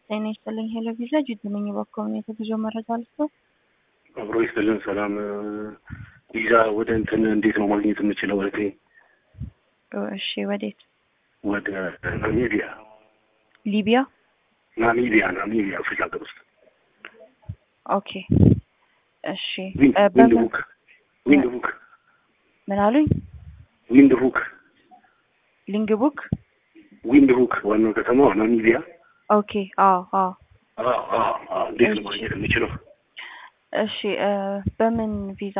ጤና ይስጥልኝ ሄሎ ቪዛ ጅጅ ነኝ በኮሚኒቲ ብዙ መረጃ አልኩ አብሮ ይስጥልን ሰላም ቪዛ ወደ እንትን እንዴት ነው ማግኘት የምችለው ወደ እሺ ወዴት ወደ ናሚቢያ ሊቢያ አፍሪካ ሀገር ውስጥ ኦኬ እሺ ዊንድቡክ ምን አሉኝ ዊንድቡክ ዋናው ከተማው ናሚቢያ ኦኬ አዎ እንዴት ነው ማግኘት የምችለው? እሺ በምን ቪዛ